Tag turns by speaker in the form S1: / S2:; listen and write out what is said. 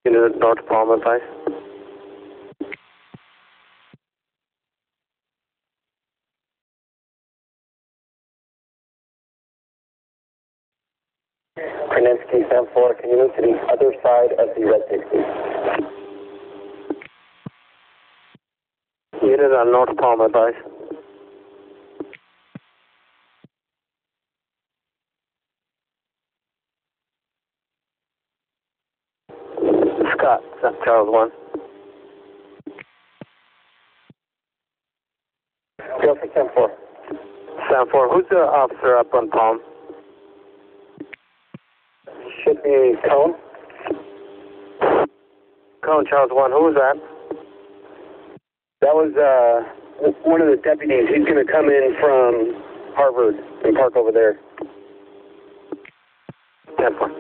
S1: Unit North Palm, advice. Krasinski 7-4, can you move to the other side of the red taxi? Unit on North Palm, advice. Scott, Charles 1. Go for 7-4. 7-4, who's the officer up on Palm? Should be Cone. Cone, Charles 1, who was that? That was one of the deputies. He's going to come in from Harvard and park over there. 10-4.